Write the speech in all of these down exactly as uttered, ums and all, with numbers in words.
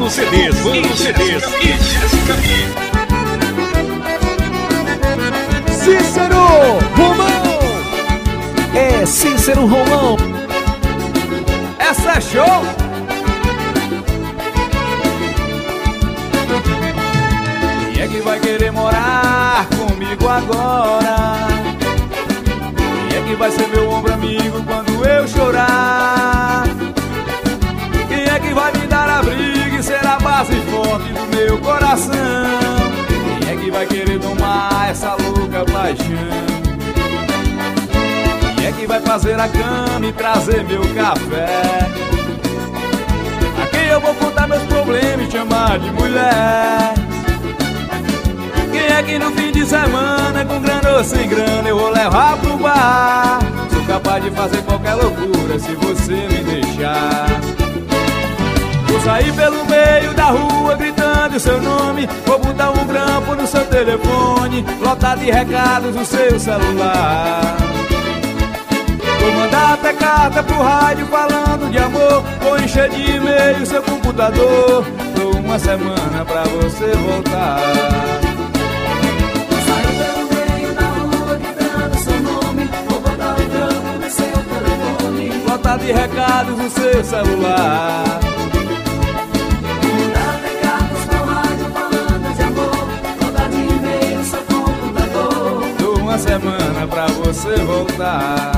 Vamos C Ds, vamos C Ds e Jéssica P. Cícero Romão. É Cícero Romão. Essa é show. Quem é que vai querer morar comigo agora? Quem é que vai ser meu ombro amigo quando eu chorar? Quem é que vai me dar abrigo e ser a base forte do meu coração? Quem é que vai querer tomar essa louca paixão? Quem é que vai fazer a cama e trazer meu café? A quem eu vou contar meus problemas e chamar de mulher? Quem é que no fim de semana, com grana ou sem grana, eu vou levar pro bar? Sou capaz de fazer qualquer loucura se você me deixar. Vou sair pelo meio da rua gritando o seu nome. Vou botar um grampo no seu telefone, lotado de recados no seu celular. Vou mandar até carta pro rádio falando de amor. Vou encher de e-mail seu computador. Dou uma semana pra você voltar. Vou sair pelo meio da rua gritando seu nome. Vou botar um grampo no seu telefone, lotado de recados no seu celular. Uma semana pra você voltar.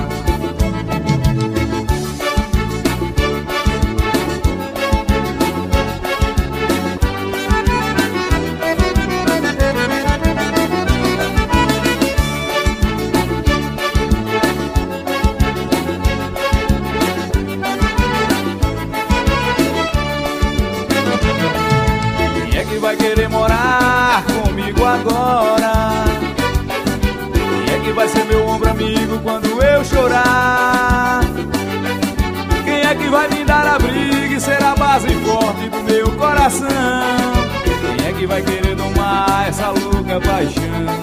Quem é que vai querer morar comigo agora? Quem vai ser meu ombro amigo quando eu chorar? Quem é que vai me dar abrigo e ser a base forte do meu coração? Quem é que vai querer domar essa louca paixão?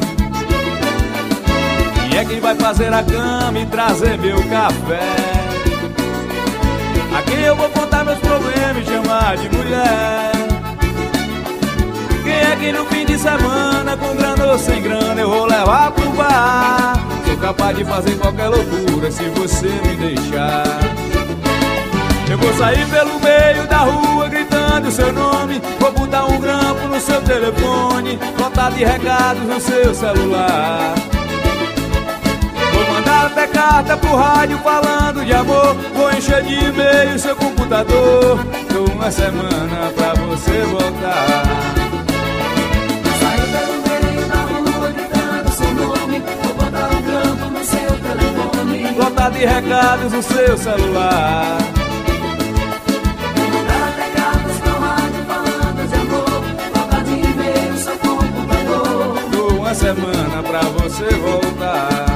Quem é que vai fazer a cama e trazer meu café? A quem eu vou contar meus problemas e chamar de mulher? Quem é que no fim de semana, com grana ou sem grana, eu vou levar pro bar? Sou capaz de fazer qualquer loucura se você me deixar. Eu vou sair pelo meio da rua gritando seu nome. Vou botar um grampo no seu telefone, lotado de recados no seu celular. Vou mandar até carta pro rádio falando de amor. Vou encher de e-mail seu computador. Dou uma semana pra você voltar. Lotado de recados no seu celular. mandar recados pro rádio falando de amor. Lotado de e-mail seu computador. Dou uma semana pra você voltar.